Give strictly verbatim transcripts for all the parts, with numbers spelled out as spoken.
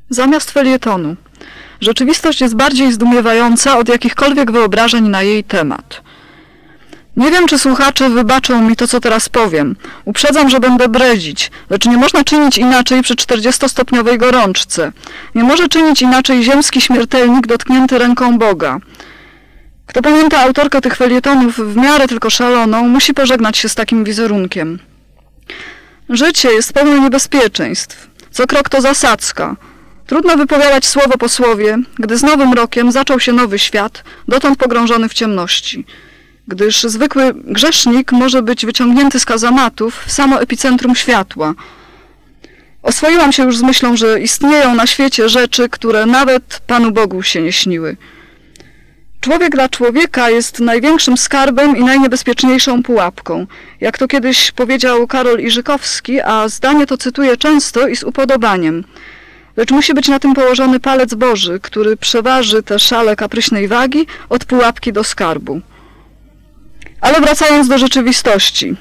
Zamiast felietonu. Rzeczywistość jest bardziej zdumiewająca od jakichkolwiek wyobrażeń na jej temat. Nie wiem, czy słuchacze wybaczą mi to, co teraz powiem. Uprzedzam, że będę bredzić, lecz nie można czynić inaczej przy czterdziestostopniowej gorączce. Nie może czynić inaczej ziemski śmiertelnik dotknięty ręką Boga. Kto pamięta autorkę tych felietonów w miarę tylko szaloną, musi pożegnać się z takim wizerunkiem. Życie jest pełne niebezpieczeństw. Co krok to zasadzka. Trudno wypowiadać słowo po słowie, gdy z nowym rokiem zaczął się nowy świat, dotąd pogrążony w ciemności. Gdyż zwykły grzesznik może być wyciągnięty z kazamatów w samo epicentrum światła. Oswoiłam się już z myślą, że istnieją na świecie rzeczy, które nawet Panu Bogu się nie śniły. Człowiek dla człowieka jest największym skarbem i najniebezpieczniejszą pułapką. Jak to kiedyś powiedział Karol Iżykowski, a zdanie to cytuję często i z upodobaniem. Lecz musi być na tym położony palec Boży, który przeważy tę szalę kapryśnej wagi od pułapki do skarbu. Ale wracając do rzeczywistości.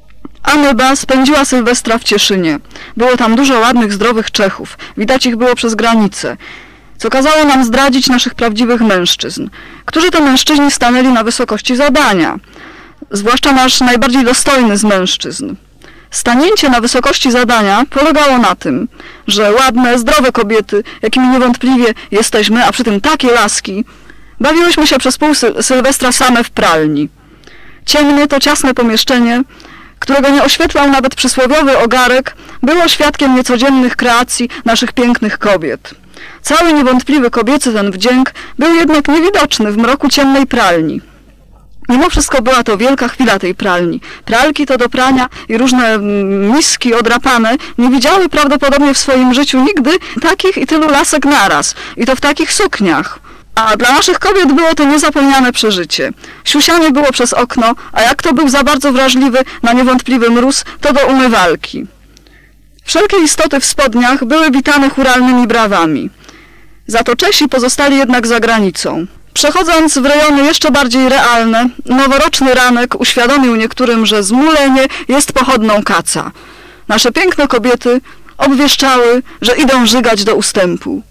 Ameba spędziła Sylwestra w Cieszynie. Było tam dużo ładnych, zdrowych Czechów. Widać ich było przez granicę. Co kazało nam zdradzić naszych prawdziwych mężczyzn. Którzy to mężczyźni stanęli na wysokości zadania? Zwłaszcza nasz najbardziej dostojny z mężczyzn. Stanięcie na wysokości zadania polegało na tym, że ładne, zdrowe kobiety, jakimi niewątpliwie jesteśmy, a przy tym takie laski, bawiłyśmy się przez pół syl Sylwestra same w pralni. Ciemne to ciasne pomieszczenie, którego nie oświetlał nawet przysłowiowy ogarek, było świadkiem niecodziennych kreacji naszych pięknych kobiet. Cały niewątpliwy kobiecy ten wdzięk był jednak niewidoczny w mroku ciemnej pralni. Mimo wszystko była to wielka chwila tej pralni. Pralki to do prania i różne miski odrapane nie widziały prawdopodobnie w swoim życiu nigdy takich i tylu lasek naraz. I to w takich sukniach. A dla naszych kobiet było to niezapomniane przeżycie. Siusianie było przez okno, a jak kto był za bardzo wrażliwy na niewątpliwy mróz, to do umywalki. Wszelkie istoty w spodniach były witane chóralnymi brawami. Za to Czesi pozostali jednak za granicą. Przechodząc w rejony jeszcze bardziej realne, noworoczny ranek uświadomił niektórym, że zmulenie jest pochodną kaca. Nasze piękne kobiety obwieszczały, że idą żygać do ustępu.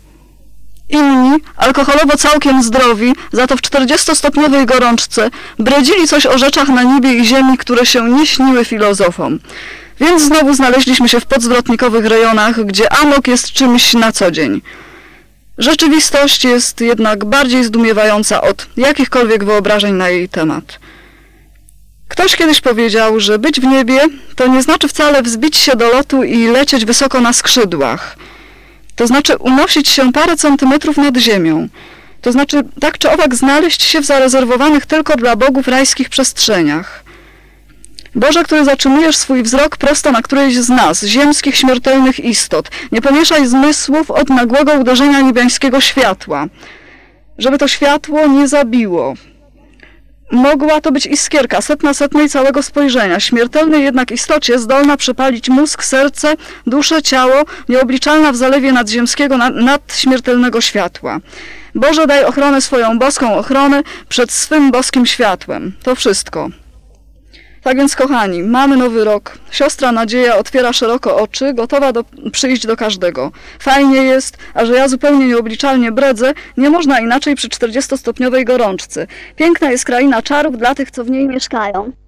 Inni, alkoholowo całkiem zdrowi, za to w czterdziestostopniowej gorączce, bredzili coś o rzeczach na niebie i ziemi, które się nie śniły filozofom. Więc znowu znaleźliśmy się w podzwrotnikowych rejonach, gdzie amok jest czymś na co dzień. Rzeczywistość jest jednak bardziej zdumiewająca od jakichkolwiek wyobrażeń na jej temat. Ktoś kiedyś powiedział, że być w niebie to nie znaczy wcale wzbić się do lotu i lecieć wysoko na skrzydłach. To znaczy unosić się parę centymetrów nad ziemią. To znaczy tak czy owak znaleźć się w zarezerwowanych tylko dla bogów rajskich przestrzeniach. Boże, który zatrzymujesz swój wzrok prosto na którejś z nas, ziemskich śmiertelnych istot, nie pomieszaj zmysłów od nagłego uderzenia niebiańskiego światła, żeby to światło nie zabiło. Mogła to być iskierka, setna setnej całego spojrzenia, śmiertelnej jednak istocie zdolna przepalić mózg, serce, duszę, ciało, nieobliczalna w zalewie nadziemskiego, nadśmiertelnego światła. Boże, daj ochronę swoją boską ochronę przed swym boskim światłem. To wszystko. Tak więc, kochani, mamy nowy rok. Siostra Nadzieja otwiera szeroko oczy, gotowa do, przyjść do każdego. Fajnie jest, a że ja zupełnie nieobliczalnie bredzę, nie można inaczej przy czterdziestostopniowej gorączce. Piękna jest kraina czarów dla tych, co w niej mieszkają.